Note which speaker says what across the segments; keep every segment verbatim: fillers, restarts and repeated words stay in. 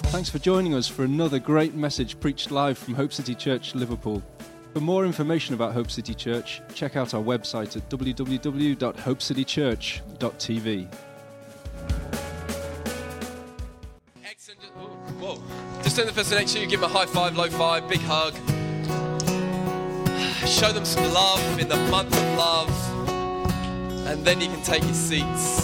Speaker 1: Thanks for joining us for another great message preached live from Hope City Church, Liverpool. For more information about Hope City Church, check out our website at w w w dot hope city church dot t v.
Speaker 2: Excellent. Just, whoa. Just turn the person next to you, give them a high five, low five, big hug. Show them some love in the month of love. And then you can take your seats.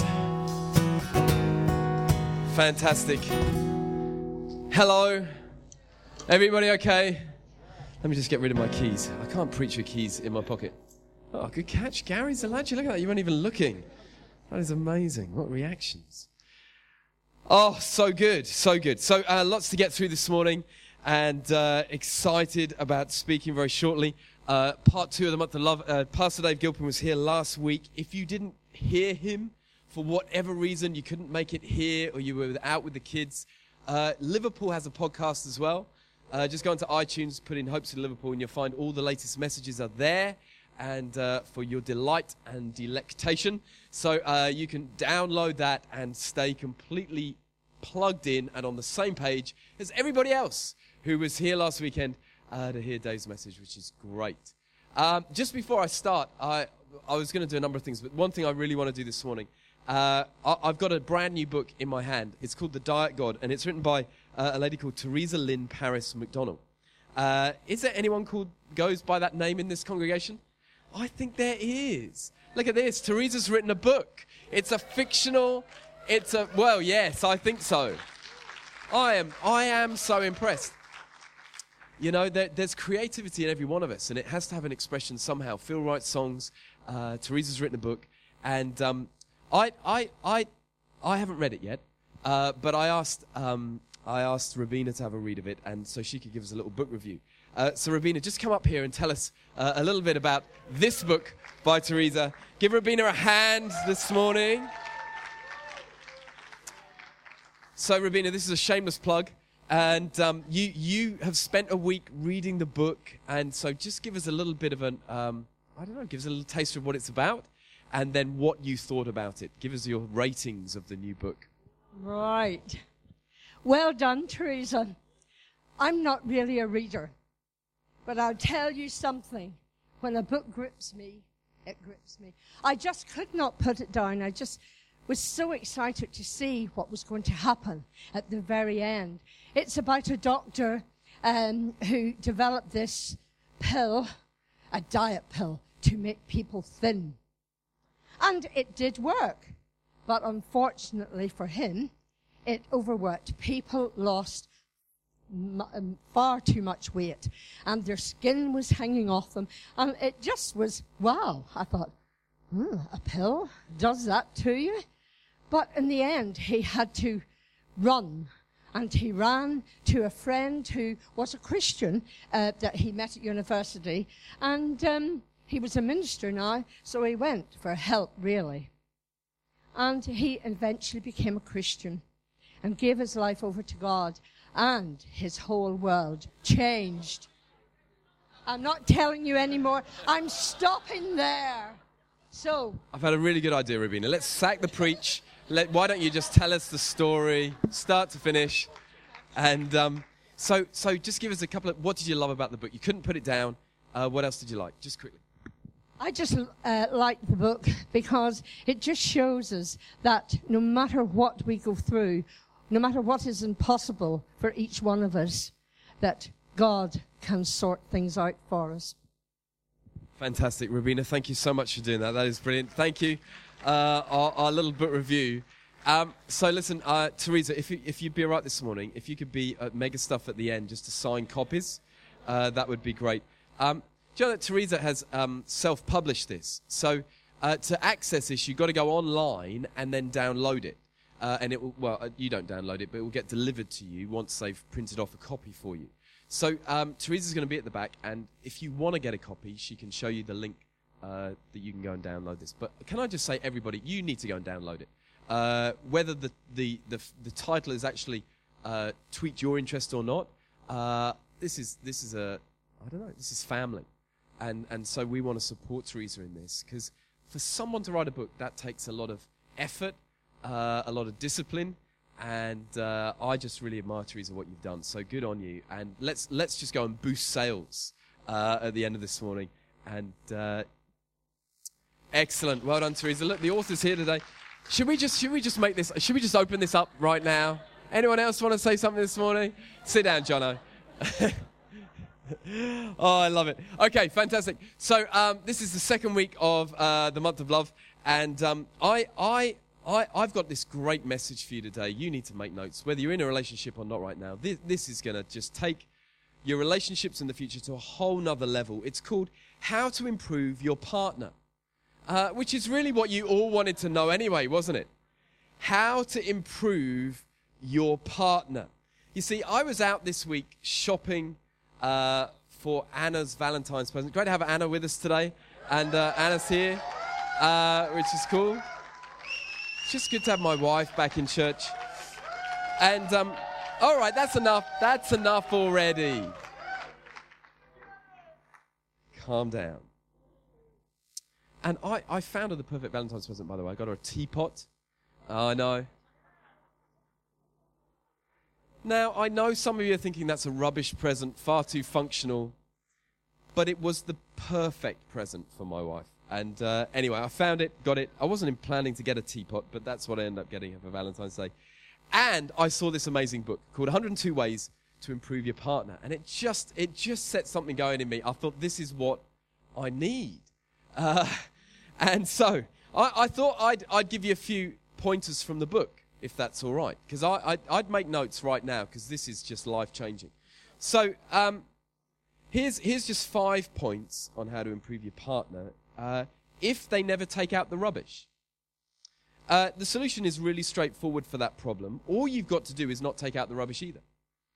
Speaker 2: Fantastic. Hello. Everybody okay? Let me just get rid of my keys. I can't preach with keys in my pocket. Oh, good catch, Gary Zalachi. Look at that. You weren't even looking. That is amazing. What reactions. Oh, so good. So good. So uh, lots to get through this morning, and uh, excited about speaking very shortly. Uh, part two of the month of love. Uh, Pastor Dave Gilpin was here last week. If you didn't hear him for whatever reason, you couldn't make it here, or you were out with the kids, uh, Liverpool has a podcast as well. Uh, just go into iTunes, put in Hope City Liverpool, and you'll find all the latest messages are there, and uh, for your delight and delectation. So uh, you can download that and stay completely plugged in and on the same page as everybody else who was here last weekend uh, to hear Dave's message, which is great. Um, just before I start, I, I was going to do a number of things, but one thing I really want to do this morning, uh, I, I've got a brand new book in my hand. It's called The Diet God, and it's written by uh, a lady called Teresa Lynn Paris McDonald. Uh, is there anyone called goes by that name in this congregation? I think there is. Look at this. Teresa's written a book. It's a fictional, it's a, well, yes, I think so. I am, I am so impressed. You know, there, there's creativity in every one of us, and it has to have an expression somehow. Phil writes songs. Uh, Teresa's written a book, and um, I, I, I, I haven't read it yet, uh, but I asked, um, I asked Rabina to have a read of it, and so she could give us a little book review. Uh, so Rabina, just come up here and tell us uh, a little bit about this book by Teresa. Give Rabina a hand this morning. So Rabina, this is a shameless plug. And um, you you have spent a week reading the book, and so just give us a little bit of an, um, I don't know, give us a little taste of what it's about, and then what you thought about it. Give us your ratings of the new book.
Speaker 3: Right. Well done, Teresa. I'm not really a reader, but I'll tell you something. When a book grips me, it grips me. I just could not put it down. I just was so excited to see what was going to happen at the very end. It's about a doctor um, who developed this pill, a diet pill, to make people thin. And it did work. But unfortunately for him, it overworked. People lost m- um, far too much weight, and their skin was hanging off them. And it just was, wow. I thought, hmm, a pill does that to you? But in the end, he had to run, and he ran to a friend who was a Christian uh, that he met at university, and um, he was a minister now, so he went for help, really. And he eventually became a Christian and gave his life over to God, and his whole world changed. I'm not telling you anymore. I'm stopping there. So
Speaker 2: I've had a really good idea, Rabina. Let's sack the preach. Let, why don't you just tell us the story, start to finish? And um, so so just give us a couple of, what did you love about the book? You couldn't put it down. Uh, what else did you like? Just quickly.
Speaker 3: I just uh, like the book because it just shows us that no matter what we go through, no matter what is impossible for each one of us, that God can sort things out for us.
Speaker 2: Fantastic, Rabina. Thank you so much for doing that. That is brilliant. Thank you. Uh, our, our little book review. Um, so listen, uh, Teresa, if, you, if you'd be all right this morning, if you could be at Mega Stuff at the end just to sign copies, uh, that would be great. Um, do you know that Teresa has um, self-published this? So uh, to access this, you've got to go online and then download it. Uh, and it will, well, uh, you don't download it, but it will get delivered to you once they've printed off a copy for you. So um, Teresa's going to be at the back, and if you want to get a copy, she can show you the link uh, that you can go and download this. But can I just say, everybody, you need to go and download it. Uh, whether the, the, the, the title is actually uh, tweaked your interest or not, uh, this is this is a, I don't know, this is family. And, and so we want to support Teresa in this, because for someone to write a book, that takes a lot of effort, uh, a lot of discipline, and uh, I just really admire, Teresa, what you've done. So good on you. And let's let's just go and boost sales uh, at the end of this morning. And uh, excellent, well done, Teresa. Look, the author's here today. Should we just should we just make this? Should we just open this up right now? Anyone else want to say something this morning? Sit down, Jono. Oh, I love it. Okay, fantastic. So um, this is the second week of uh, the month of love, and um, I, I, I, I've got this great message for you today. You need to make notes, whether you're in a relationship or not right now. This, this is going to just take your relationships in the future to a whole nother level. It's called How to Improve Your Partner, uh, which is really what you all wanted to know anyway, wasn't it? How to improve your partner. You see, I was out this week shopping Uh, for Anna's Valentine's present. Great to have Anna with us today. And uh, Anna's here, uh, which is cool. It's just good to have my wife back in church. And, um, all right, that's enough. That's enough already. Calm down. And I, I found her the perfect Valentine's present, by the way. I got her a teapot. Oh, I know. Now, I know some of you are thinking that's a rubbish present, far too functional, but it was the perfect present for my wife. And uh, anyway, I found it, got it. I wasn't planning to get a teapot, but that's what I ended up getting her for Valentine's Day. And I saw this amazing book called one hundred two Ways to Improve Your Partner. And it just it just set something going in me. I thought, this is what I need. Uh, and so I, I thought I'd, I'd give you a few pointers from the book, if that's all right, because I, I'd, I'd make notes right now, because this is just life-changing. So um, here's here's just five points on how to improve your partner uh, if they never take out the rubbish. Uh, the solution is really straightforward for that problem. All you've got to do is not take out the rubbish either.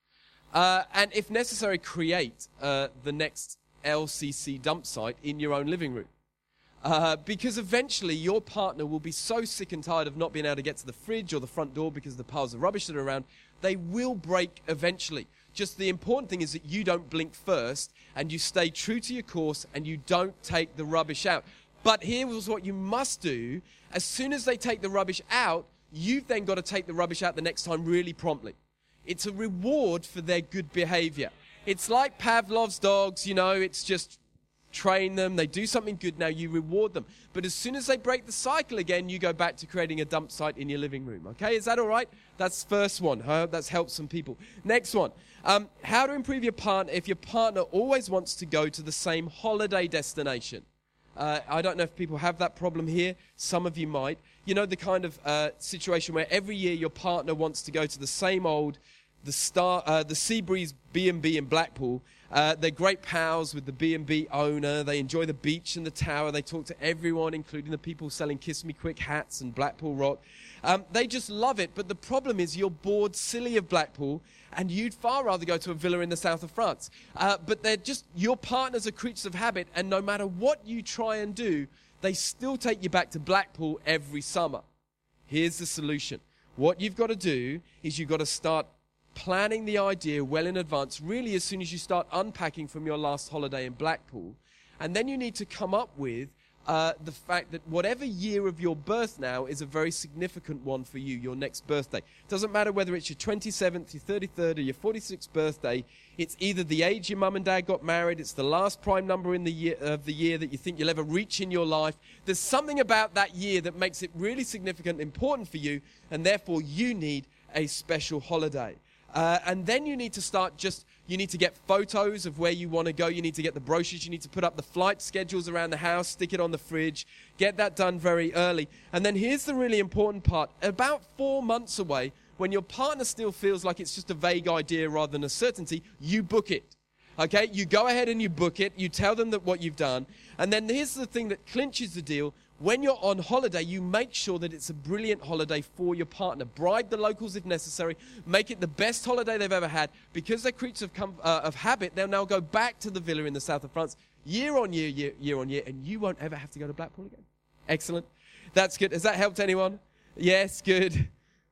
Speaker 2: Uh, and if necessary, create uh, the next L C C dump site in your own living room. Uh, because eventually your partner will be so sick and tired of not being able to get to the fridge or the front door because of the piles of rubbish that are around, they will break eventually. Just the important thing is that you don't blink first and you stay true to your course and you don't take the rubbish out. But here was what you must do. As soon as they take the rubbish out, you've then got to take the rubbish out the next time really promptly. It's a reward for their good behavior. It's like Pavlov's dogs, you know, it's just train them, they do something good, now you reward them. But as soon as they break the cycle again, you go back to creating a dump site in your living room. Okay, is that all right? That's first one. I hope that's helped some people. Next one, um, how to improve your partner if your partner always wants to go to the same holiday destination. Uh, I don't know if people have that problem here. Some of you might. You know, the kind of uh, situation where every year your partner wants to go to the same old, the star, uh, the Seabreeze B and B in Blackpool. Uh, they're great pals with the B and B owner. They enjoy the beach and the tower. They talk to everyone, including the people selling Kiss Me Quick hats and Blackpool Rock. Um, they just love it. But the problem is you're bored silly of Blackpool, and you'd far rather go to a villa in the south of France. Uh, but they're just, your partners are creatures of habit, and no matter what you try and do, they still take you back to Blackpool every summer. Here's the solution. What you've got to do is you've got to start planning the idea well in advance, really as soon as you start unpacking from your last holiday in Blackpool. And then you need to come up with uh, the fact that whatever year of your birth now is a very significant one for you, your next birthday. Doesn't matter whether it's your twenty-seventh, your thirty-third, or your forty-sixth birthday. It's either the age your mum and dad got married, it's the last prime number in the year of the year that you think you'll ever reach in your life. There's something about that year that makes it really significant and important for you, and therefore you need a special holiday. Uh, and then you need to start just, you need to get photos of where you want to go. You need to get the brochures. You need to put up the flight schedules around the house, stick it on the fridge, get that done very early. And then here's the really important part. About four months away, when your partner still feels like it's just a vague idea rather than a certainty, you book it. Okay, you go ahead and you book it. You tell them that what you've done. And then here's the thing that clinches the deal. When you're on holiday, you make sure that it's a brilliant holiday for your partner. Bribe the locals if necessary. Make it the best holiday they've ever had. Because they're creatures of, com- uh, of habit, they'll now go back to the villa in the south of France year on year, year, year on year, and you won't ever have to go to Blackpool again. Excellent. That's good. Has that helped anyone? Yes, good.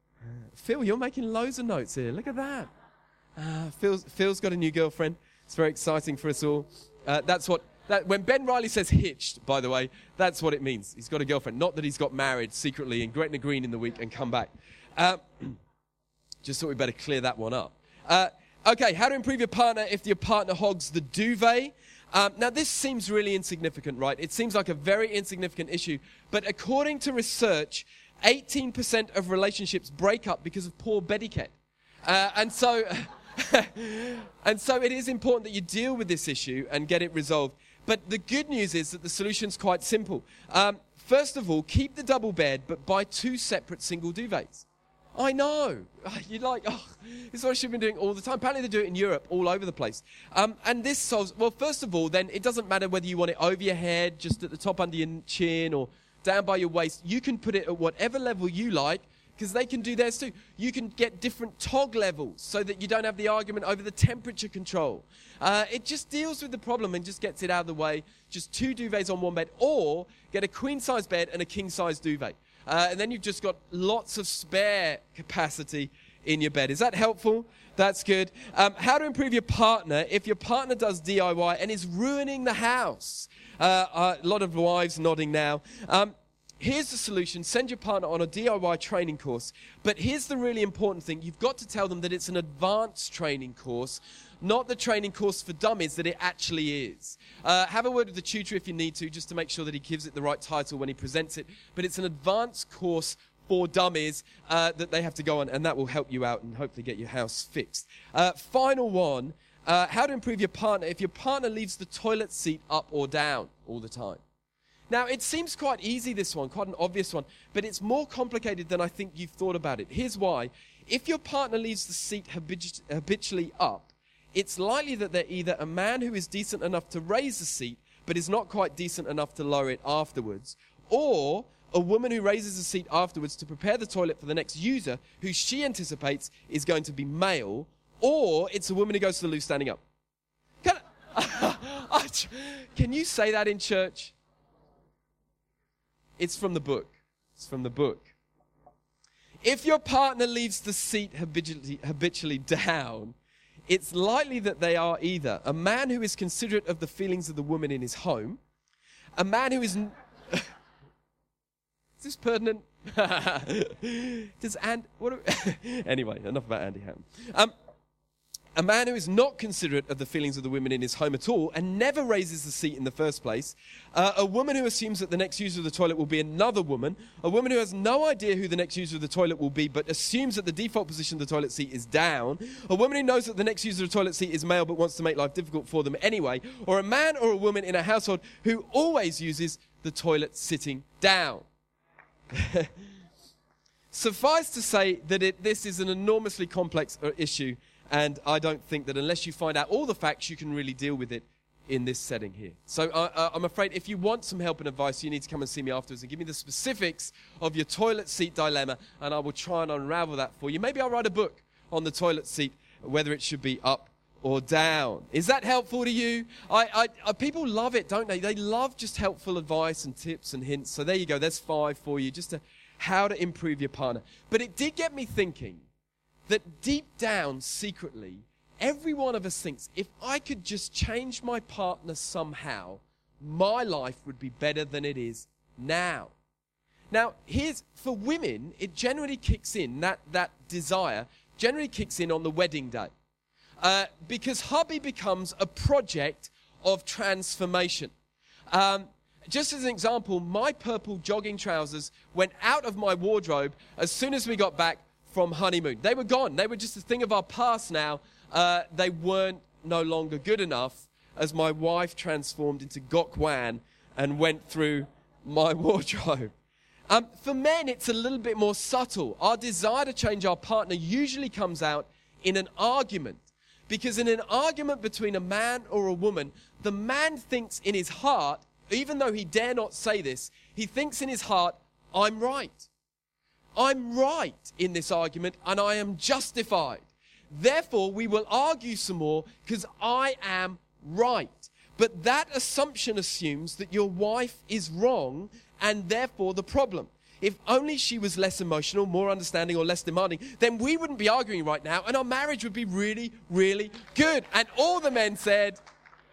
Speaker 2: Phil, you're making loads of notes here. Look at that. Uh, Phil's, Phil's got a new girlfriend. It's very exciting for us all. Uh, that's what... That, when Ben Riley says hitched, by the way, that's what it means. He's got a girlfriend. Not that he's got married secretly in Gretna Green in the week and come back. Uh, Just thought we better clear that one up. Uh, okay, how to improve your partner if your partner hogs the duvet. Um, now, this seems really insignificant, right? It seems like a very insignificant issue. But according to research, eighteen percent of relationships break up because of poor etiquette. Uh, and so... and so it is important that you deal with this issue and get it resolved. But the good news is that the solution's quite simple. Um, first of all, keep the double bed, but buy two separate single duvets. I know. You're like, oh, this is what I should have been doing all the time. Apparently they do it in Europe all over the place. Um, and this solves, well, first of all, then it doesn't matter whether you want it over your head, just at the top under your chin, or down by your waist. You can put it at whatever level you like, because they can do theirs too. You can get different tog levels so that you don't have the argument over the temperature control. Uh, it just deals with the problem and just gets it out of the way. Just two duvets on one bed, or get a queen-size bed and a king-size duvet. Uh, and then you've just got lots of spare capacity in your bed. Is that helpful? That's good. Um, how to improve your partner if your partner does D I Y and is ruining the house. Uh, uh, a lot of wives nodding now. Um, Here's the solution. Send your partner on a D I Y training course. But here's the really important thing. You've got to tell them that it's an advanced training course, not the training course for dummies that it actually is. Uh, have a word with the tutor if you need to, just to make sure that he gives it the right title when he presents it. But it's an advanced course for dummies uh, that they have to go on, and that will help you out and hopefully get your house fixed. Uh, final one, uh, how to improve your partner if your partner leaves the toilet seat up or down all the time. Now, it seems quite easy, this one, quite an obvious one, but it's more complicated than I think you've thought about it. Here's why. If your partner leaves the seat habitu- habitually up, it's likely that they're either a man who is decent enough to raise the seat, but is not quite decent enough to lower it afterwards, or a woman who raises the seat afterwards to prepare the toilet for the next user, who she anticipates is going to be male, or it's a woman who goes to the loo standing up. Can, I, can you say that in church? It's from the book. It's from the book. If your partner leaves the seat habitually, habitually down, it's likely that they are either a man who is considerate of the feelings of the woman in his home, a man who is... N- is this pertinent? Does and what? Do, anyway, enough about Andy Ham. Um, A man who is not considerate of the feelings of the women in his home at all and never raises the seat in the first place. Uh, a woman who assumes that the next user of the toilet will be another woman. A woman who has no idea who the next user of the toilet will be but assumes that the default position of the toilet seat is down. A woman who knows that the next user of the toilet seat is male but wants to make life difficult for them anyway. Or a man or a woman in a household who always uses the toilet sitting down. Suffice to say that it, this is an enormously complex uh, issue. And I don't think that unless you find out all the facts, you can really deal with it in this setting here. So uh, uh, I'm afraid if you want some help and advice, you need to come and see me afterwards and give me the specifics of your toilet seat dilemma, and I will try and unravel that for you. Maybe I'll write a book on the toilet seat, whether it should be up or down. Is that helpful to you? I, I, I, people love it, don't they? They love just helpful advice and tips and hints. So there you go. There's five for you, just to, how to improve your partner. But it did get me thinking that deep down, secretly, every one of us thinks, if I could just change my partner somehow, my life would be better than it is now. Now, here's, for women, it generally kicks in, that, that desire generally kicks in on the wedding day. Uh, because hubby becomes a project of transformation. Um, just as an example, my purple jogging trousers went out of my wardrobe as soon as we got back from honeymoon. They were gone. They were just a thing of our past now. Uh, they weren't no longer good enough as my wife transformed into Gok Wan and went through my wardrobe. Um, for men, it's a little bit more subtle. Our desire to change our partner usually comes out in an argument. Because in an argument between a man or a woman, the man thinks in his heart, even though he dare not say this, he thinks in his heart, I'm right. I'm right in this argument and I am justified. Therefore, we will argue some more because I am right. But that assumption assumes that your wife is wrong and therefore the problem. If only she was less emotional, more understanding, or less demanding, then we wouldn't be arguing right now and our marriage would be really, really good. And all the men said...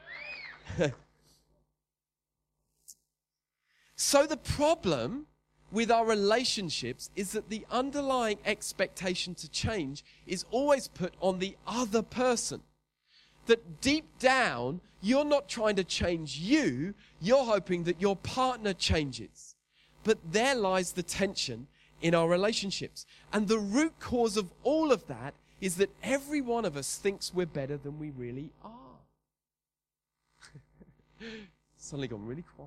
Speaker 2: So the problem with our relationships is that the underlying expectation to change is always put on the other person. That deep down, you're not trying to change you, you're hoping that your partner changes. But there lies the tension in our relationships. And the root cause of all of that is that every one of us thinks we're better than we really are. Suddenly gone really quiet.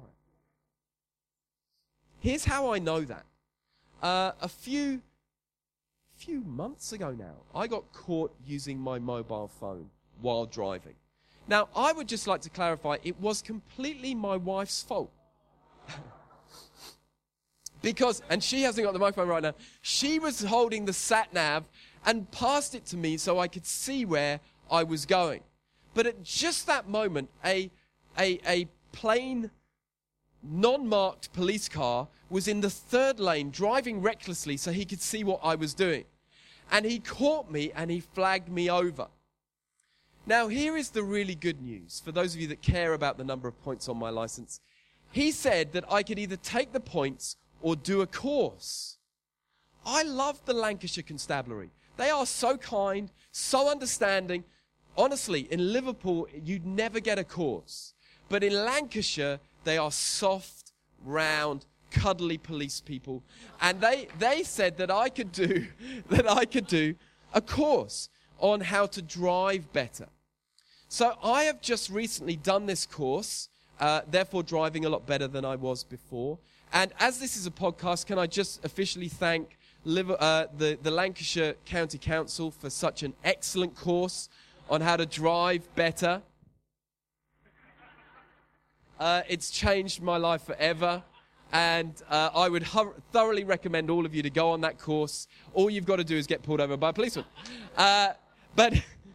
Speaker 2: Here's how I know that. Uh, a few, few months ago now, I got caught using my mobile phone while driving. Now, I would just like to clarify, it was completely my wife's fault. Because, and she hasn't got the microphone right now, she was holding the sat-nav and passed it to me so I could see where I was going. But at just that moment, a, a, a plain, non-marked police car was in the third lane driving recklessly so he could see what I was doing. And he caught me and he flagged me over. Now, here is the really good news for those of you that care about the number of points on my license. He said that I could either take the points or do a course. I love the Lancashire Constabulary. They are so kind, so understanding. Honestly, in Liverpool, you'd never get a course. But in Lancashire, they are soft, round, cuddly police people. And they, they said that I could do, that I could do a course on how to drive better. So I have just recently done this course, uh, therefore driving a lot better than I was before. And as this is a podcast, can I just officially thank Liver, uh, the, the Lancashire County Council for such an excellent course on how to drive better. Uh, it's changed my life forever. And uh, I would hu- thoroughly recommend all of you to go on that course. All you've got to do is get pulled over by a policeman. Uh, but...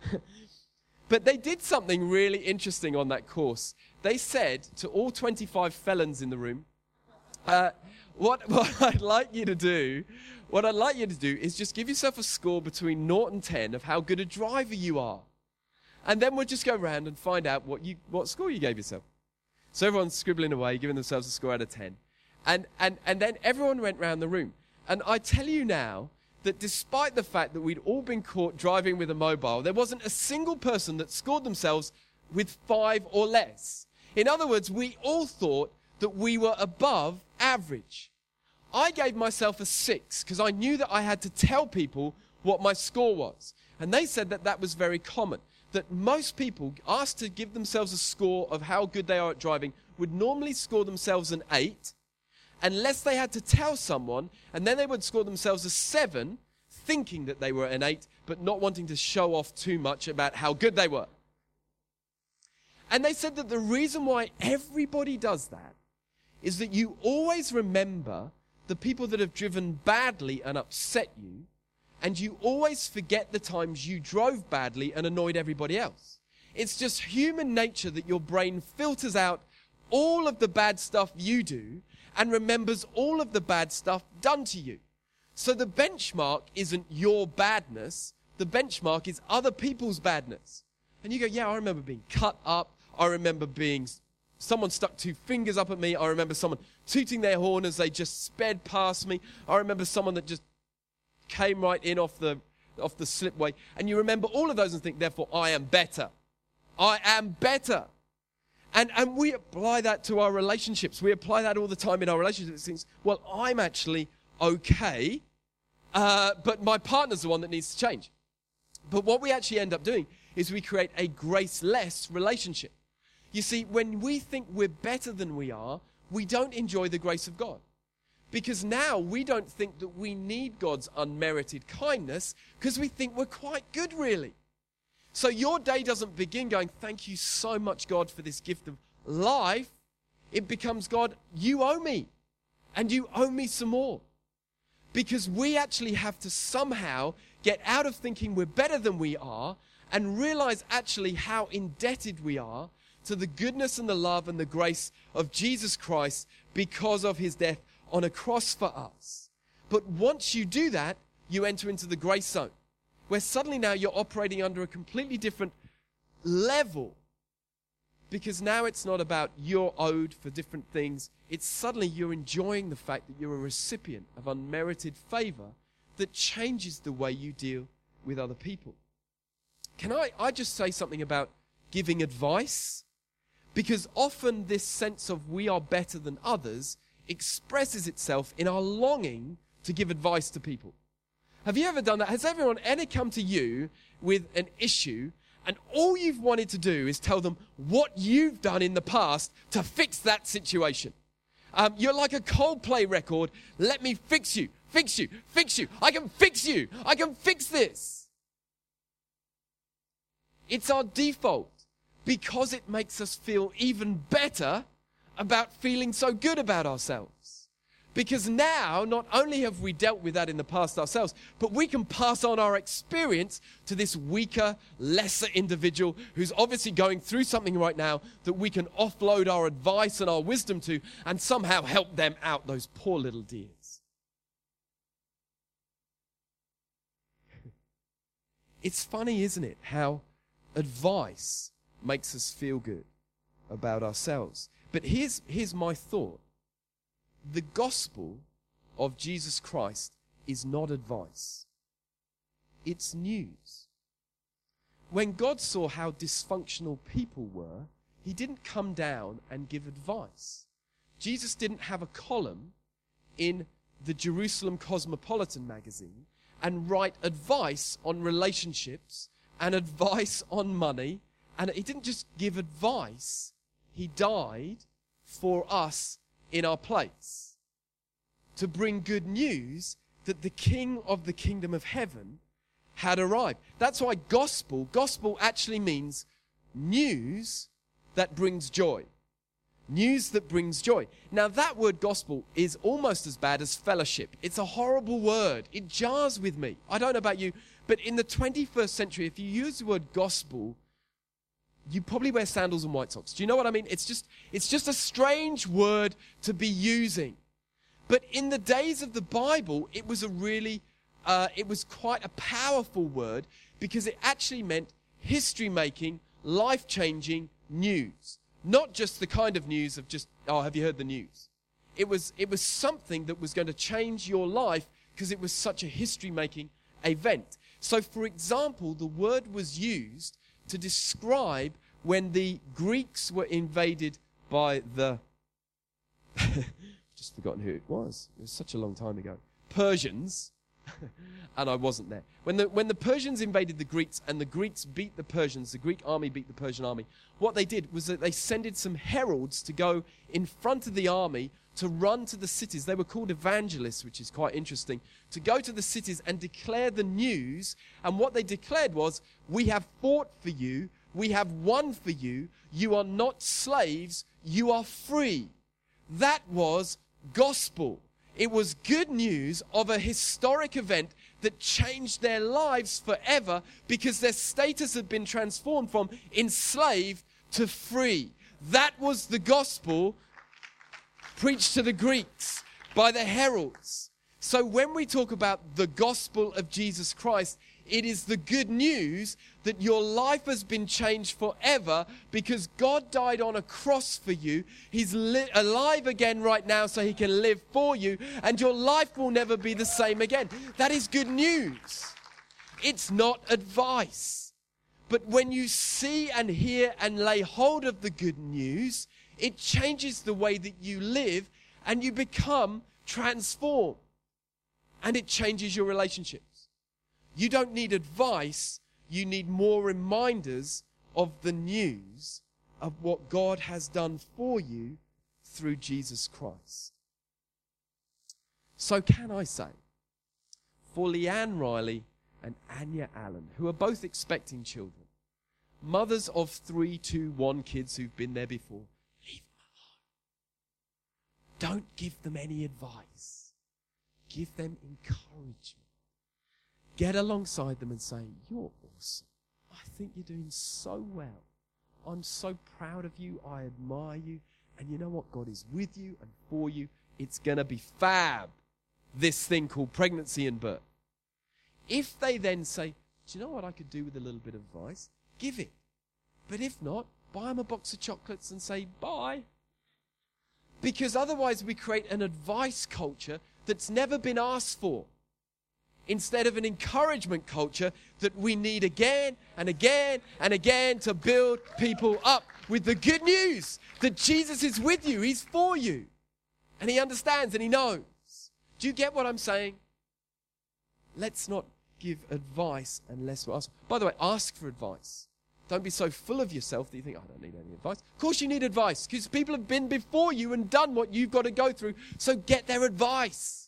Speaker 2: But they did something really interesting on that course. They said to all twenty-five felons in the room, uh, what, what I'd like you to do, what I'd like you to do is just give yourself a score between zero and ten of how good a driver you are. And then we'll just go around and find out what you what score you gave yourself. So everyone's scribbling away, giving themselves a score out of ten. And, and, and then everyone went round the room. And I tell you now, that despite the fact that we'd all been caught driving with a mobile, there wasn't a single person that scored themselves with five or less. In other words, we all thought that we were above average. I gave myself a six because I knew that I had to tell people what my score was. And they said that that was very common, that most people asked to give themselves a score of how good they are at driving would normally score themselves an eight, unless they had to tell someone, and then they would score themselves a seven, thinking that they were an eight, but not wanting to show off too much about how good they were. And they said that the reason why everybody does that is that you always remember the people that have driven badly and upset you, and you always forget the times you drove badly and annoyed everybody else. It's just human nature that your brain filters out all of the bad stuff you do and remembers all of the bad stuff done to you. So the benchmark isn't your badness. The benchmark is other people's badness. And you go, yeah, I remember being cut up. I remember being, someone stuck two fingers up at me. I remember someone tooting their horn as they just sped past me. I remember someone that just came right in off the, off the slipway. And you remember all of those and think, therefore, I am better. I am better. And and we apply that to our relationships. We apply that all the time in our relationships. It thinks, well, I'm actually okay, uh, but my partner's the one that needs to change. But what we actually end up doing is we create a graceless relationship. You see, when we think we're better than we are, we don't enjoy the grace of God. Because now we don't think that we need God's unmerited kindness because we think we're quite good, really. So your day doesn't begin going, thank you so much, God, for this gift of life. It becomes, God, you owe me. And you owe me some more. Because we actually have to somehow get out of thinking we're better than we are and realize actually how indebted we are to the goodness and the love and the grace of Jesus Christ because of his death on a cross for us. But once you do that, you enter into the grace zone, where suddenly now you're operating under a completely different level Because now it's not about you're owed for different things. It's suddenly you're enjoying the fact that you're a recipient of unmerited favor that changes the way you deal with other people. Can I, I just say something about giving advice? Because often this sense of we are better than others expresses itself in our longing to give advice to people. Have you ever done that? Has everyone ever come to you with an issue and all you've wanted to do is tell them what you've done in the past to fix that situation? Um, you're like a Coldplay record. Let me fix you, fix you, fix you. I can fix you. I can fix this. It's our default because it makes us feel even better about feeling so good about ourselves. Because now, not only have we dealt with that in the past ourselves, but we can pass on our experience to this weaker, lesser individual who's obviously going through something right now that we can offload our advice and our wisdom to and somehow help them out, those poor little dears. It's funny, isn't it, how advice makes us feel good about ourselves. But here's, here's my thought. The gospel of Jesus Christ is not advice. It's news. When God saw how dysfunctional people were, he didn't come down and give advice. Jesus didn't have a column in the Jerusalem Cosmopolitan magazine and write advice on relationships and advice on money. And he didn't just give advice. He died for us in our place to bring good news that the King of the kingdom of heaven had arrived. That's why gospel, gospel actually means news that brings joy. News that brings joy. Now that word gospel is almost as bad as fellowship. It's a horrible word. It jars with me. I don't know about you, but in the twenty-first century, if you use the word gospel, you probably wear sandals and white socks. Do you know what I mean? It's just, it's just a strange word to be using. But in the days of the Bible, it was a really, uh, it was quite a powerful word because it actually meant history-making, life-changing news. Not just the kind of news of just, oh, have you heard the news? It was, it was something that was going to change your life because it was such a history-making event. So, for example, the word was used to describe when the Greeks were invaded by the, just forgotten who it was. It was such a long time ago. Persians, and I wasn't there. When the, when the Persians invaded the Greeks and the Greeks beat the Persians, the Greek army beat the Persian army, what they did was that they sent some heralds to go in front of the army to run to the cities. They were called evangelists, which is quite interesting, to go to the cities and declare the news. And what they declared was, we have fought for you, we have won for you, you are not slaves, you are free. That was gospel. It was good news of a historic event that changed their lives forever because their status had been transformed from enslaved to free. That was the gospel preached to the Greeks by the heralds. So when we talk about the gospel of Jesus Christ, it is the good news that your life has been changed forever because God died on a cross for you. He's li- alive again right now so he can live for you, and your life will never be the same again. That is good news. It's not advice. But when you see and hear and lay hold of the good news, it changes the way that you live and you become transformed. And it changes your relationships. You don't need advice, you need more reminders of the news of what God has done for you through Jesus Christ. So can I say, for Leanne Riley and Anya Allen, who are both expecting children, mothers of three, two, one kids who've been there before, leave them alone. Don't give them any advice. Give them encouragement. Get alongside them and say, you're awesome. I think you're doing so well. I'm so proud of you. I admire you. And you know what? God is with you and for you. It's going to be fab, this thing called pregnancy and birth. If they then say, do you know what I could do with a little bit of advice? Give it. But if not, buy them a box of chocolates and say bye. Because otherwise we create an advice culture that's never been asked for, instead of an encouragement culture that we need again and again and again to build people up with the good news that Jesus is with you, he's for you, and he understands and he knows. Do you get what I'm saying? Let's not give advice unless we're asked. By the way, ask for advice. Don't be so full of yourself that you think, oh, I don't need any advice. Of course you need advice, because people have been before you and done what you've got to go through, so get their advice.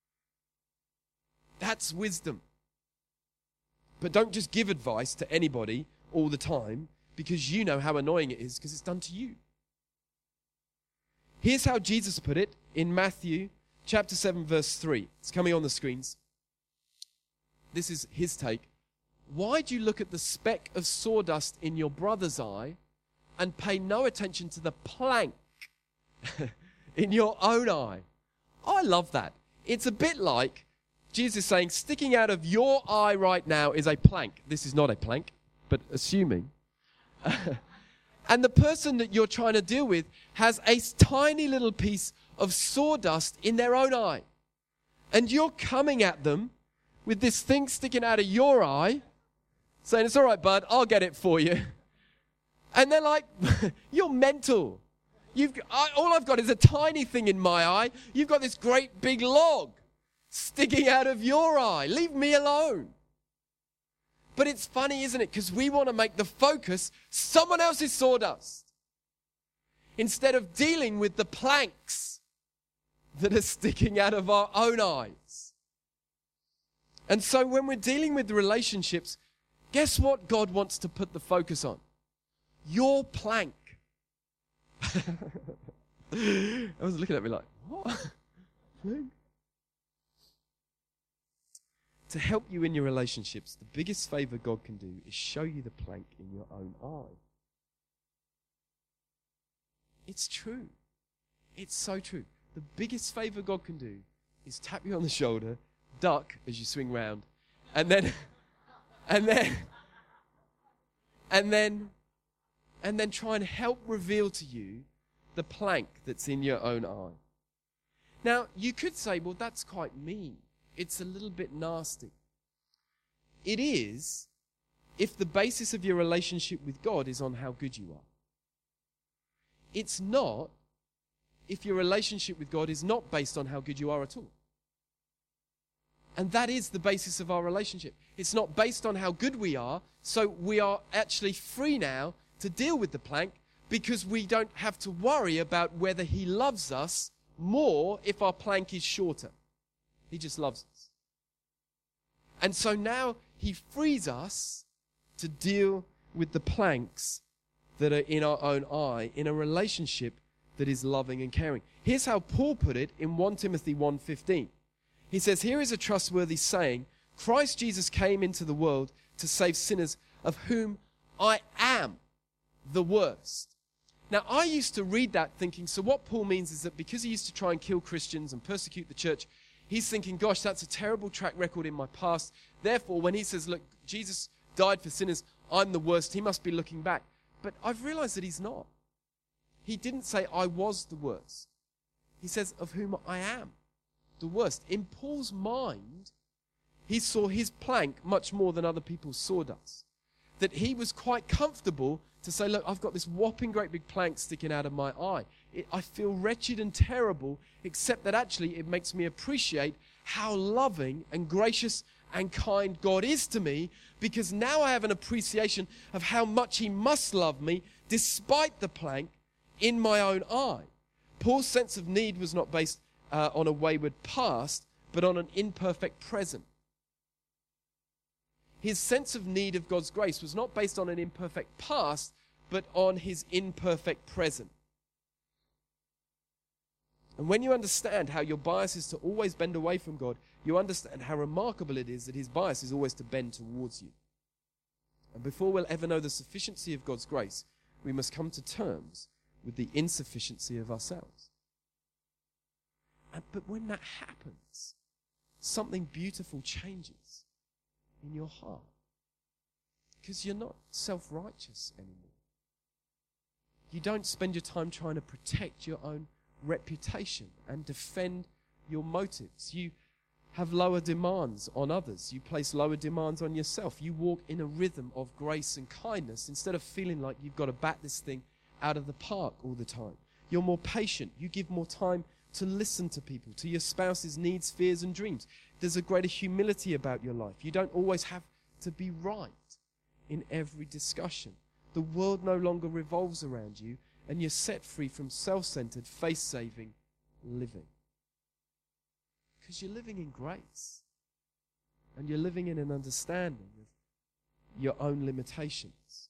Speaker 2: That's wisdom. But don't just give advice to anybody all the time, because you know how annoying it is because it's done to you. Here's how Jesus put it in Matthew chapter seven, verse three. It's coming on the screens. This is his take. Why do you look at the speck of sawdust in your brother's eye and pay no attention to the plank in your own eye? Oh, I love that. It's a bit like Jesus is saying, sticking out of your eye right now is a plank. This is not a plank, but assuming. And the person that you're trying to deal with has a tiny little piece of sawdust in their own eye. And you're coming at them with this thing sticking out of your eye, saying, it's all right, bud, I'll get it for you. And they're like, you're mental. You've, I, all I've got is a tiny thing in my eye. You've got this great big log sticking out of your eye. Leave me alone. But it's funny, isn't it? Because we want to make the focus someone else's sawdust, instead of dealing with the planks that are sticking out of our own eyes. And so when we're dealing with the relationships, guess what God wants to put the focus on? Your plank. I was looking at me like, what? To help you in your relationships, the biggest favor God can do is show you the plank in your own eye. It's true. It's so true. The biggest favor God can do is tap you on the shoulder, duck as you swing round, and then, and then, and then, and then try and help reveal to you the plank that's in your own eye. Now, you could say, well, that's quite mean. It's a little bit nasty. It is if the basis of your relationship with God is on how good you are. It's not if your relationship with God is not based on how good you are at all. And that is the basis of our relationship. It's not based on how good we are, so we are actually free now to deal with the plank, because we don't have to worry about whether he loves us more if our plank is shorter. He just loves us. And so now he frees us to deal with the planks that are in our own eye in a relationship that is loving and caring. Here's how Paul put it in First Timothy one fifteen. He says, here is a trustworthy saying, Christ Jesus came into the world to save sinners, of whom I am the worst. Now, I used to read that thinking, so what Paul means is that because he used to try and kill Christians and persecute the church, he's thinking, gosh, that's a terrible track record in my past. Therefore, when he says, look, Jesus died for sinners, I'm the worst, he must be looking back. But I've realized that he's not. He didn't say, I was the worst. He says, of whom I am the worst. In Paul's mind, he saw his plank much more than other people's sawdust. That he was quite comfortable to say, look, I've got this whopping great big plank sticking out of my eye. It, I feel wretched and terrible, except that actually it makes me appreciate how loving and gracious and kind God is to me, because now I have an appreciation of how much he must love me despite the plank in my own eye. Paul's sense of need was not based uh, on a wayward past, but on an imperfect present. His sense of need of God's grace was not based on an imperfect past, but on his imperfect present. And when you understand how your bias is to always bend away from God, you understand how remarkable it is that his bias is always to bend towards you. And before we'll ever know the sufficiency of God's grace, we must come to terms with the insufficiency of ourselves. And, but when that happens, something beautiful changes in your heart, because you're not self-righteous anymore. You don't spend your time trying to protect your own reputation and defend your motives. You have lower demands on others. You place lower demands on yourself. You walk in a rhythm of grace and kindness instead of feeling like you've got to bat this thing out of the park all the time. You're more patient. You give more time to listen to people, to your spouse's needs, fears, and dreams. There's a greater humility about your life. You don't always have to be right in every discussion. The world no longer revolves around you, and you're set free from self-centered, face-saving living. Because you're living in grace. And you're living in an understanding of your own limitations.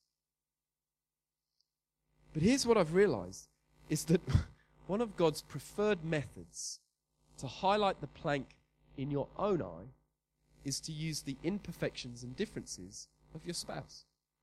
Speaker 2: But here's what I've realized, is that one of God's preferred methods to highlight the plank in your own eye is to use the imperfections and differences of your spouse.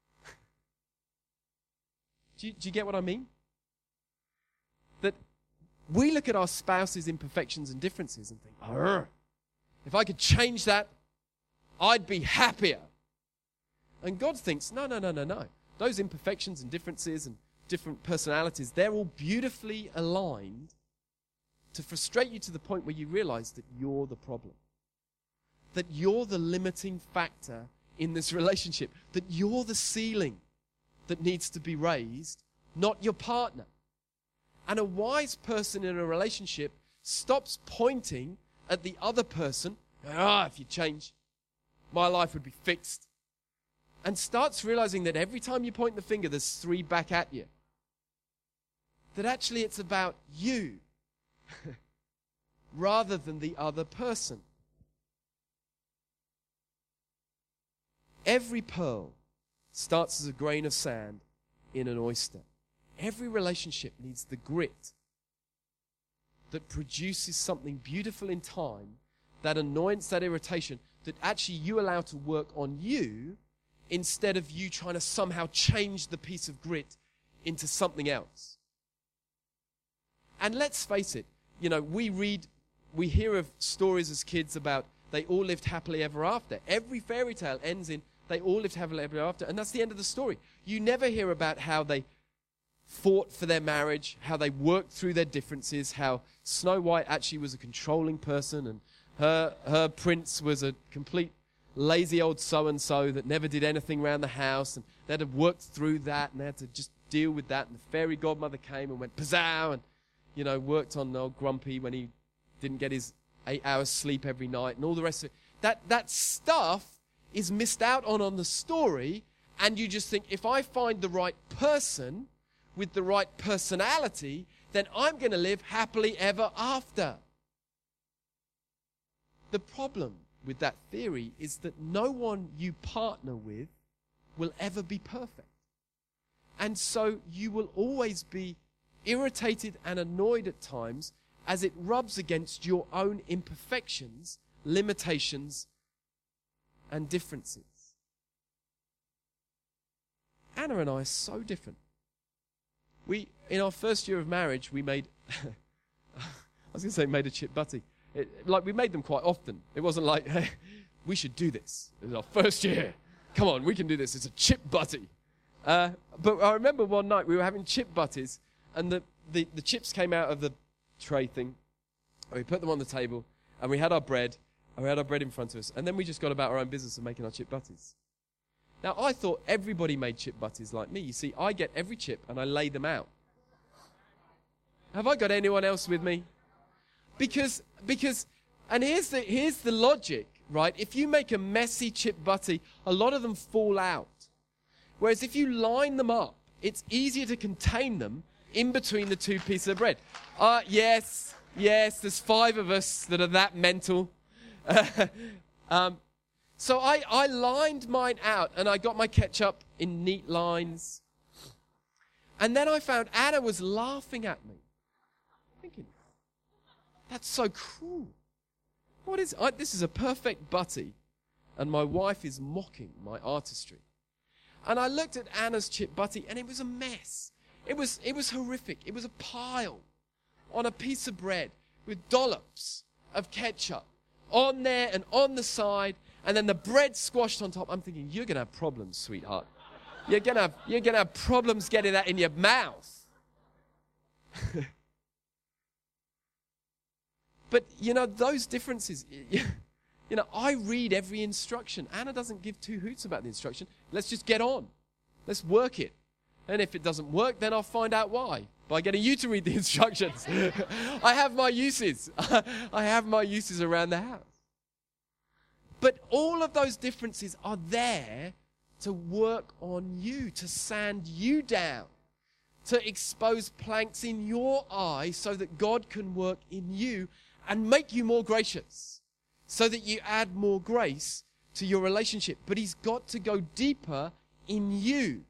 Speaker 2: do, you, do you get what I mean? That we look at our spouse's imperfections and differences and think, "Arr, if I could change that, I'd be happier." And God thinks, no, no, no, no, no. Those imperfections and differences and different personalities, they're all beautifully aligned to frustrate you to the point where you realize that you're the problem. That you're the limiting factor in this relationship. That you're the ceiling that needs to be raised, not your partner. And a wise person in a relationship stops pointing at the other person, ah, if you change, my life would be fixed. And starts realizing that every time you point the finger, there's three back at you. That actually it's about you rather than the other person. Every pearl starts as a grain of sand in an oyster. Every relationship needs the grit that produces something beautiful in time, that annoyance, that irritation, that actually you allow to work on you instead of you trying to somehow change the piece of grit into something else. And let's face it, you know, we read, we hear of stories as kids about they all lived happily ever after. Every fairy tale ends in they all lived happily ever after, and that's the end of the story. You never hear about how they fought for their marriage, how they worked through their differences, how Snow White actually was a controlling person and her her prince was a complete lazy old so-and-so that never did anything around the house, and they had to work through that, and they had to just deal with that, and the fairy godmother came and went pizzow, and, you know, worked on old Grumpy when he didn't get his eight hours sleep every night, and all the rest of it. That, that stuff is missed out on on the story, and you just think, if I find the right person with the right personality, then I'm going to live happily ever after. The problem with that theory is that no one you partner with will ever be perfect. And so you will always be irritated and annoyed at times as it rubs against your own imperfections, limitations, and differences. Anna and I are so different. We, in our first year of marriage, we made, I was going to say made a chip butty. It, like, we made them quite often. It wasn't like, hey, we should do this. It was our first year. Come on, we can do this. It's a chip butty. Uh, but I remember one night we were having chip butties, and the, the, the chips came out of the tray thing, and we put them on the table, and we had our bread, and we had our bread in front of us, and then we just got about our own business of making our chip butties. Now, I thought everybody made chip butties like me. You see, I get every chip, and I lay them out. Have I got anyone else with me? Because, because, and here's the, here's the logic, right? If you make a messy chip butty, a lot of them fall out. Whereas if you line them up, it's easier to contain them in between the two pieces of bread. Uh, yes, yes, there's five of us that are that mental. um, so I, I lined mine out, and I got my ketchup in neat lines. And then I found Anna was laughing at me, thinking, that's so cruel. What is I, this is a perfect butty, and my wife is mocking my artistry. And I looked at Anna's chip butty, and it was a mess. It was it was horrific. It was a pile on a piece of bread with dollops of ketchup on there and on the side, and then the bread squashed on top. I'm thinking, you're gonna have problems, sweetheart. You're gonna have, you're gonna have problems getting that in your mouth. But, you know, those differences, you know, I read every instruction. Anna doesn't give two hoots about the instruction. Let's just get on. Let's work it. And if it doesn't work, then I'll find out why. By getting you to read the instructions. I have my uses. I have my uses around the house. But all of those differences are there to work on you, to sand you down, to expose planks in your eye so that God can work in you and make you more gracious, so that you add more grace to your relationship. But he's got to go deeper in you.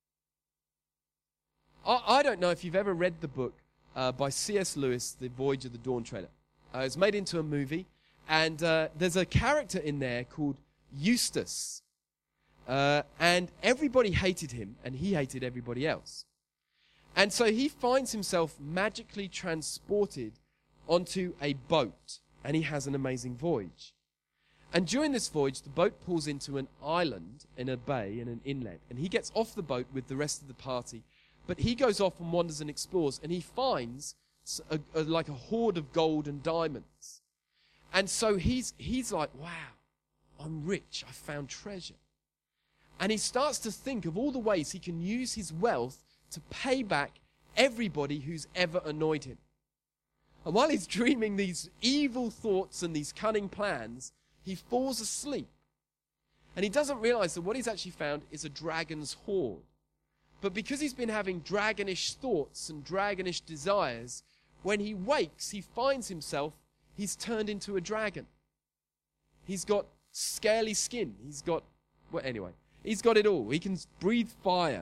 Speaker 2: I, I don't know if you've ever read the book uh, by C S Lewis, The Voyage of the Dawn Treader. Uh, it's made into a movie, and uh, there's a character in there called Eustace. Uh, and everybody hated him, and he hated everybody else. And so he finds himself magically transported onto a boat, and he has an amazing voyage. And during this voyage, the boat pulls into an island in a bay, in an inlet, and he gets off the boat with the rest of the party, but he goes off and wanders and explores, and he finds a, a, like a hoard of gold and diamonds. And so he's, he's like, wow, I'm rich, I found treasure. And he starts to think of all the ways he can use his wealth to pay back everybody who's ever annoyed him. And while he's dreaming these evil thoughts and these cunning plans, he falls asleep. And he doesn't realize that what he's actually found is a dragon's hoard. But because he's been having dragonish thoughts and dragonish desires, when he wakes, he finds himself, he's turned into a dragon. He's got scaly skin. He's got, well, anyway, he's got it all. He can breathe fire.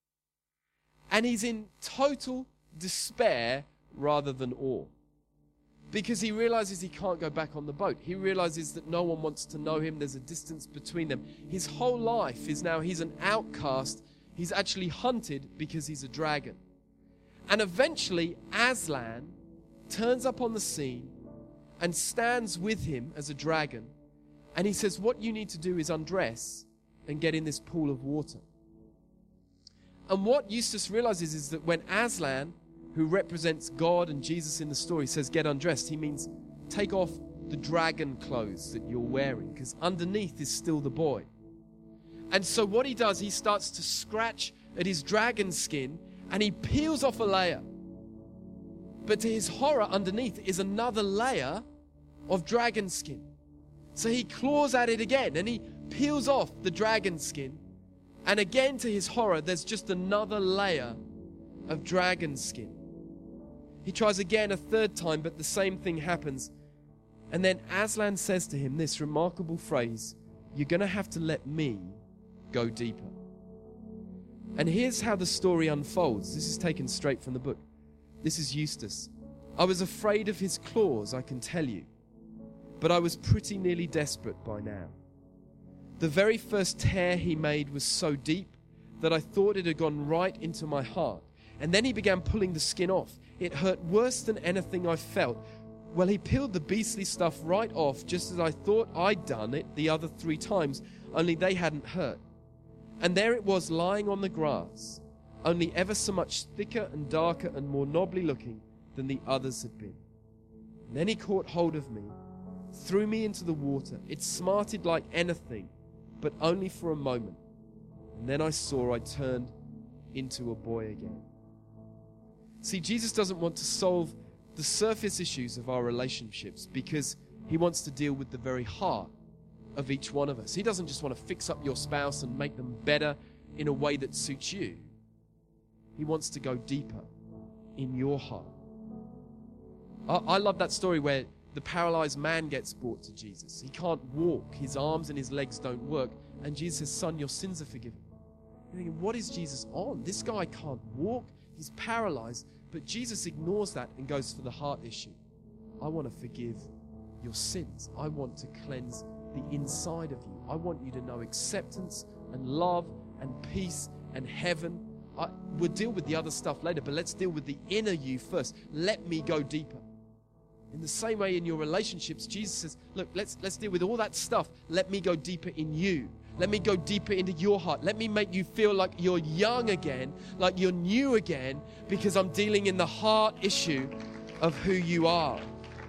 Speaker 2: And he's in total despair rather than awe. Because he realizes he can't go back on the boat. He realizes that no one wants to know him. There's a distance between them. His whole life is now he's an outcast. He's actually hunted because he's a dragon. And eventually Aslan turns up on the scene and stands with him as a dragon. And he says, what you need to do is undress and get in this pool of water. And what Eustace realizes is that when Aslan, who represents God and Jesus in the story, says get undressed, he means take off the dragon clothes that you're wearing, because underneath is still the boy. And so what he does, he starts to scratch at his dragon skin and he peels off a layer. But to his horror, underneath is another layer of dragon skin. So he claws at it again and he peels off the dragon skin. And again, to his horror, there's just another layer of dragon skin. He tries again a third time, but the same thing happens. And then Aslan says to him this remarkable phrase, you're going to have to let me go deeper. And here's how the story unfolds. This is taken straight from the book. This is Eustace. I was afraid of his claws, I can tell you, but I was pretty nearly desperate by now. The very first tear he made was so deep that I thought it had gone right into my heart. And then he began pulling the skin off. It hurt worse than anything I've felt. Well, he peeled the beastly stuff right off, just as I thought I'd done it the other three times, only they hadn't hurt. And there it was lying on the grass, only ever so much thicker and darker and more knobbly looking than the others had been. And then he caught hold of me, threw me into the water. It smarted like anything, but only for a moment. And then I saw I turned into a boy again. See, Jesus doesn't want to solve the surface issues of our relationships because he wants to deal with the very heart of each one of us. He doesn't just want to fix up your spouse and make them better in a way that suits you. He wants to go deeper in your heart. I, I love that story where the paralyzed man gets brought to Jesus. He can't walk. His arms and his legs don't work. And Jesus says, son, your sins are forgiven. You're thinking, what is Jesus on? This guy can't walk. He's paralyzed. But Jesus ignores that and goes for the heart issue. I want to forgive your sins. I want to cleanse the inside of you. I want you to know acceptance and love and peace and heaven. I, we'll deal with the other stuff later, but let's deal with the inner you first. Let me go deeper. In the same way in your relationships, Jesus says, look, let's, let's deal with all that stuff. Let me go deeper in you. Let me go deeper into your heart. Let me make you feel like you're young again, like you're new again, because I'm dealing in the heart issue of who you are.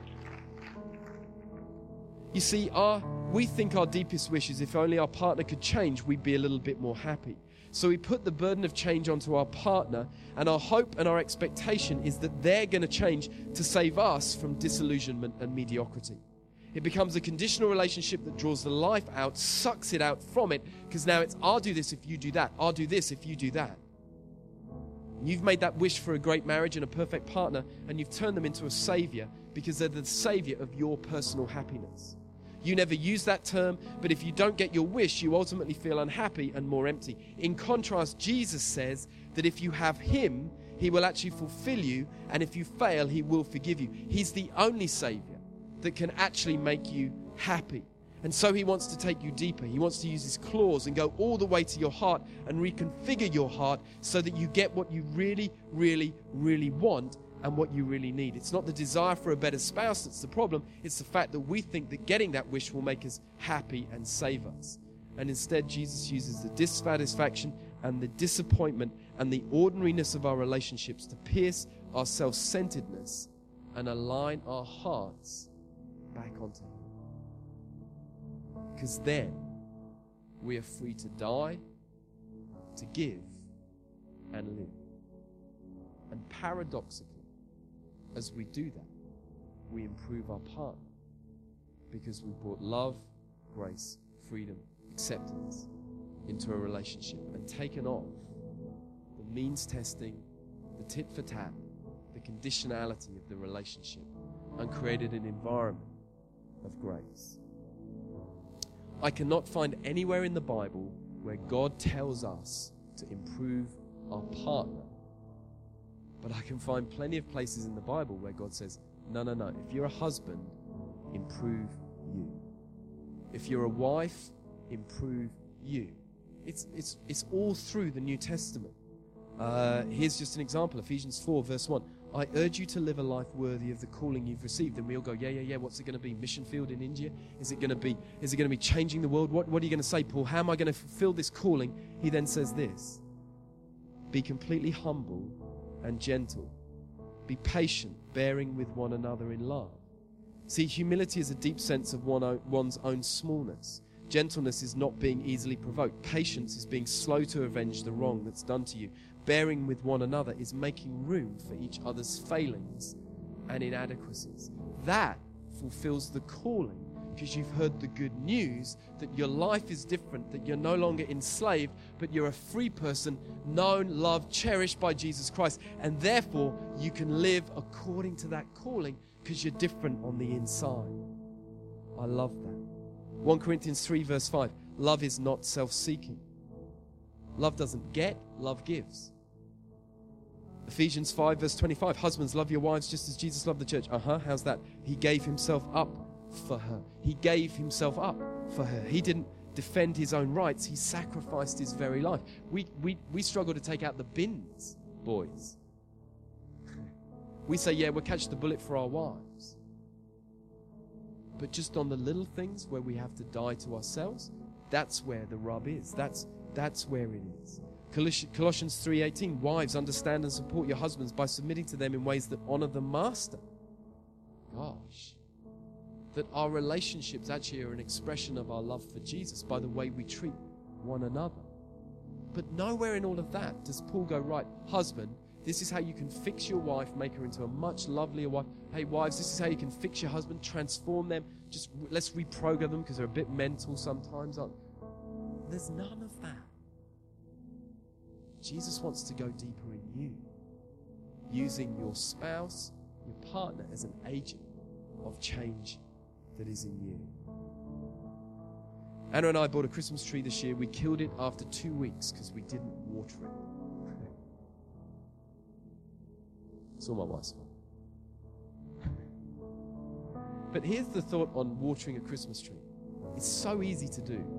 Speaker 2: You see, our, we think our deepest wish is if only our partner could change, we'd be a little bit more happy. So we put the burden of change onto our partner, and our hope and our expectation is that they're going to change to save us from disillusionment and mediocrity. It becomes a conditional relationship that draws the life out, sucks it out from it, because now it's, I'll do this if you do that. I'll do this if you do that. You've made that wish for a great marriage and a perfect partner, and you've turned them into a savior because they're the savior of your personal happiness. You never use that term, but if you don't get your wish, you ultimately feel unhappy and more empty. In contrast, Jesus says that if you have him, he will actually fulfill you, and if you fail, he will forgive you. He's the only savior that can actually make you happy. And so he wants to take you deeper. He wants to use his claws and go all the way to your heart and reconfigure your heart so that you get what you really, really, really want and what you really need. It's not the desire for a better spouse that's the problem. It's the fact that we think that getting that wish will make us happy and save us. And instead, Jesus uses the dissatisfaction and the disappointment and the ordinariness of our relationships to pierce our self-centeredness and align our hearts back onto him. Because then we are free to die, to give, and live. And paradoxically, as we do that, we improve our partner because we brought love, grace, freedom, acceptance into a relationship and taken off the means testing, the tit for tat, the conditionality of the relationship, and created an environment of grace. I cannot find anywhere in the Bible where God tells us to improve our partner. But I can find plenty of places in the Bible where God says, no, no, no. If you're a husband, improve you. If you're a wife, improve you. It's, it's, it's all through the New Testament. Uh, here's just an example. Ephesians four, verse one. I urge you to live a life worthy of the calling you've received. And we all go, yeah, yeah, yeah. What's it going to be? Mission field in India? Is it going to be, is it going to be changing the world? What, what are you going to say, Paul? How am I going to fulfill this calling? He then says this. Be completely humble and gentle. Be patient, bearing with one another in love. See, humility is a deep sense of one own, one's own smallness. Gentleness is not being easily provoked. Patience is being slow to avenge the wrong that's done to you. Bearing with one another is making room for each other's failings and inadequacies. That fulfills the calling, because you've heard the good news that your life is different, that you're no longer enslaved, but you're a free person, known, loved, cherished by Jesus Christ, and therefore you can live according to that calling because you're different on the inside. I love that. First Corinthians three verse five, love is not self-seeking. Love doesn't get, love gives. Ephesians five verse twenty-five, husbands, love your wives just as Jesus loved the church. Uh-huh, how's that? He gave himself up for her. He gave himself up for her. He didn't defend his own rights. He sacrificed his very life. We, we, we struggle to take out the bins, boys. We say, yeah, we'll catch the bullet for our wives. But just on the little things where we have to die to ourselves, that's where the rub is. That's, that's where it is. Colossians three eighteen, wives, understand and support your husbands by submitting to them in ways that honor the master. Gosh. That our relationships actually are an expression of our love for Jesus by the way we treat one another. But nowhere in all of that does Paul go, right, husband, this is how you can fix your wife, make her into a much lovelier wife. Hey, wives, this is how you can fix your husband, transform them. Just let's reprogram them because they're a bit mental sometimes. Aren't they? There's none of that. Jesus wants to go deeper in you, using your spouse, your partner, as an agent of change that is in you. Anna and I bought a Christmas tree this year. We killed it after two weeks because we didn't water it. It's all my wife's fault. But here's the thought on watering a Christmas tree. It's so easy to do.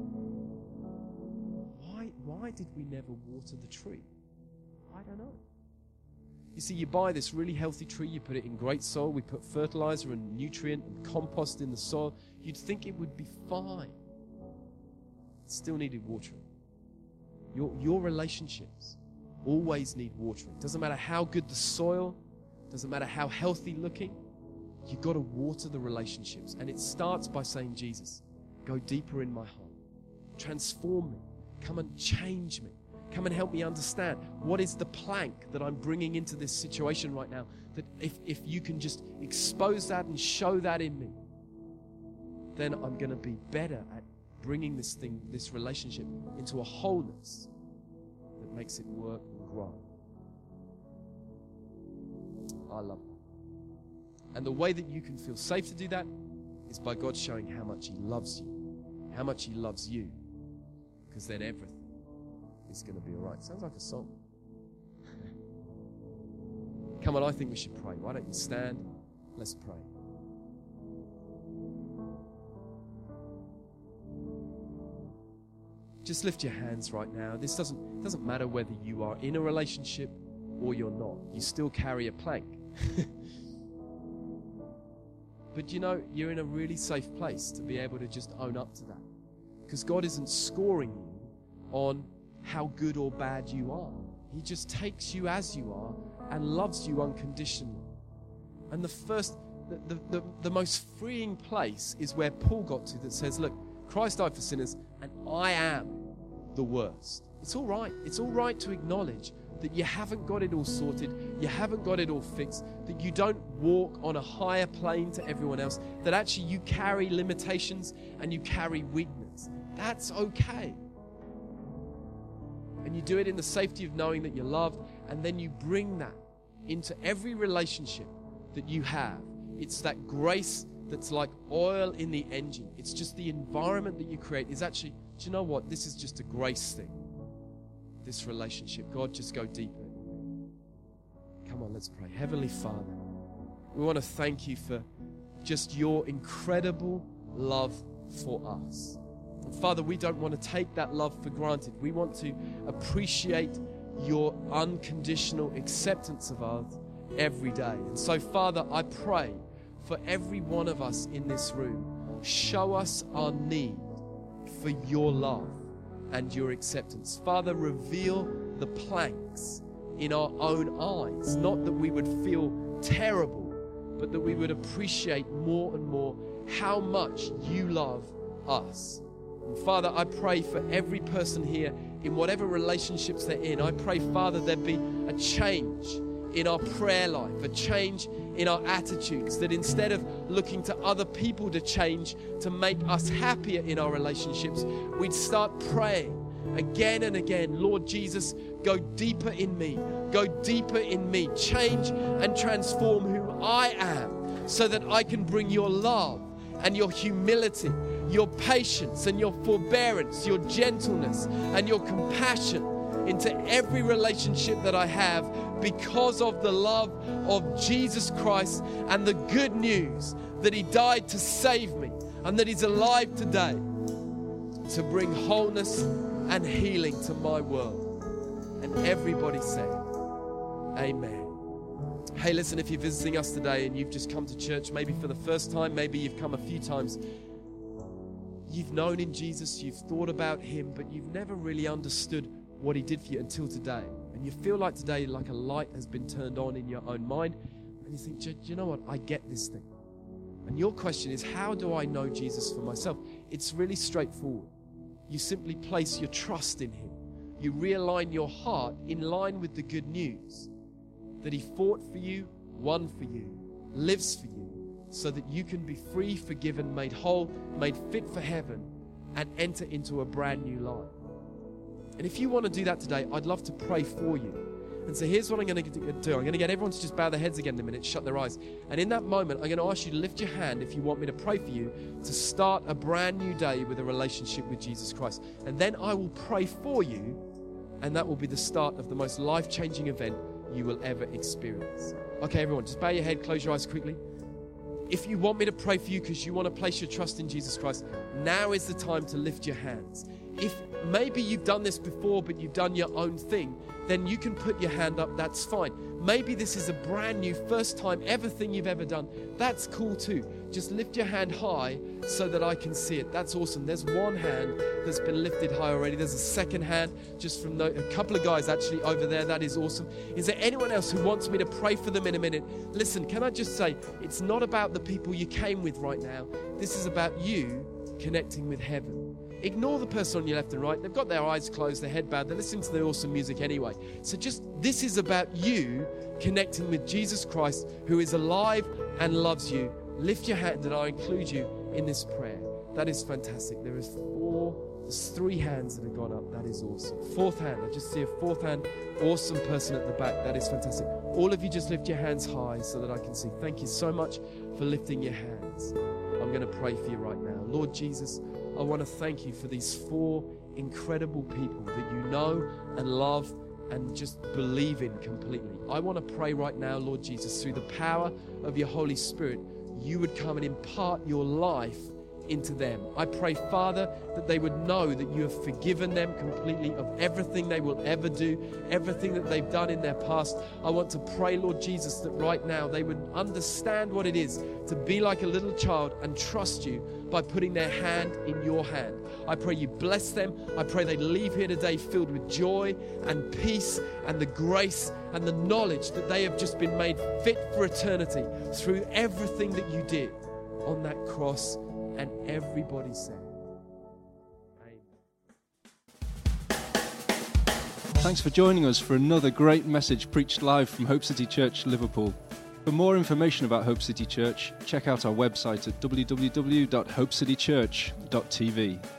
Speaker 2: Why, why did we never water the tree? I don't know. You see, you buy this really healthy tree, you put it in great soil, we put fertilizer and nutrient and compost in the soil. You'd think it would be fine. it still needed watering. Your, your relationships always need watering. Doesn't matter how good the soil, doesn't matter how healthy looking, you've got to water the relationships. And it starts by saying, Jesus, go deeper in my heart. Transform me. Come and change me. Come and help me understand what is the plank that I'm bringing into this situation right now. That if, if you can just expose that and show that in me, then I'm going to be better at bringing this thing, this relationship, into a wholeness that makes it work and grow. I love that. And the way that you can feel safe to do that is by God showing how much He loves you, how much He loves you, because then everything is going to be all right. Sounds like a song. Come on, I think we should pray. Why don't you stand? Let's pray. Just lift your hands right now. This doesn't, doesn't matter whether you are in a relationship or you're not. You still carry a plank. But you know, you're in a really safe place to be able to just own up to that. Because God isn't scoring you on how good or bad you are. He just takes you as you are and loves you unconditionally. And the first, the, the, the, the most freeing place is where Paul got to, that says, look, Christ died for sinners and I am the worst. It's all right. It's all right to acknowledge that you haven't got it all sorted, you haven't got it all fixed, that you don't walk on a higher plane to everyone else, that actually you carry limitations and you carry weakness. That's okay. And you do it in the safety of knowing that you're loved, and then you bring that into every relationship that you have. It's that grace that's like oil in the engine. It's just the environment that you create is actually, do you know what? This is just a grace thing. This relationship. God, just go deeper. Come on, let's pray. Heavenly Father, we want to thank you for just your incredible love for us. And Father, we don't want to take that love for granted. We want to appreciate your unconditional acceptance of us every day. And so, Father, I pray for every one of us in this room, show us our need for your love and your acceptance. Father, reveal the planks in our own eyes, not that we would feel terrible, but that we would appreciate more and more how much you love us. And Father, I pray for every person here in whatever relationships they're in. I pray, Father, there'd be a change in our prayer life, a change in our attitudes, that instead of looking to other people to change to make us happier in our relationships, we'd start praying again and again, Lord Jesus, go deeper in me, go deeper in me, change and transform who I am so that I can bring your love and your humility, your patience and your forbearance, your gentleness and your compassion into every relationship that I have, because of the love of Jesus Christ and the good news that He died to save me and that He's alive today to bring wholeness and healing to my world. And everybody said, amen. Hey, listen, if you're visiting us today and you've just come to church, maybe for the first time, maybe you've come a few times, you've known in Jesus, you've thought about Him, but you've never really understood what He did for you until today. And you feel like today, like a light has been turned on in your own mind, and you think, do you know what? I get this thing. And your question is, how do I know Jesus for myself? It's really straightforward. You simply place your trust in Him. You realign your heart in line with the good news that He fought for you, won for you, lives for you, so that you can be free, forgiven, made whole, made fit for heaven, and enter into a brand new life. And if you want to do that today, I'd love to pray for you. And so here's what I'm going to do. I'm going to get everyone to just bow their heads again in a minute, shut their eyes. And in that moment, I'm going to ask you to lift your hand if you want me to pray for you to start a brand new day with a relationship with Jesus Christ. And then I will pray for you, and that will be the start of the most life-changing event you will ever experience. Okay, everyone, just bow your head, close your eyes quickly. If you want me to pray for you because you want to place your trust in Jesus Christ, now is the time to lift your hands. If maybe you've done this before, but you've done your own thing, then you can put your hand up. That's fine. Maybe this is a brand new, first time ever thing you've ever done. That's cool too. Just lift your hand high so that I can see it. That's awesome. There's one hand that's been lifted high already. There's a second hand just from the, a couple of guys actually over there. That is awesome. Is there anyone else who wants me to pray for them in a minute? Listen, can I just say, it's not about the people you came with right now. This is about you connecting with heaven. Ignore the person on your left and right. They've got their eyes closed, their head bowed. They're listening to the awesome music anyway. So just, this is about you connecting with Jesus Christ, who is alive and loves you. Lift your hand and I'll include you in this prayer. That is fantastic. There is four, there's three hands that have gone up. That is awesome. Fourth hand. I just see a fourth hand. Awesome person at the back. That is fantastic. All of you just lift your hands high so that I can see. Thank you so much for lifting your hands. I'm going to pray for you right now. Lord Jesus, I want to thank you for these four incredible people that you know and love and just believe in completely. I want to pray right now, Lord Jesus, through the power of your Holy Spirit, you would come and impart your life into them. I pray, Father, that they would know that you have forgiven them completely of everything they will ever do, everything that they've done in their past. I want to pray, Lord Jesus, that right now they would understand what it is to be like a little child and trust you by putting their hand in your hand. I pray you bless them. I pray they leave here today filled with joy and peace and the grace and the knowledge that they have just been made fit for eternity through everything that you did on that cross. And everybody said, Amen.
Speaker 1: Thanks for joining us for another great message preached live from Hope City Church, Liverpool. For more information about Hope City Church, check out our website at w w w dot hope city church dot t v.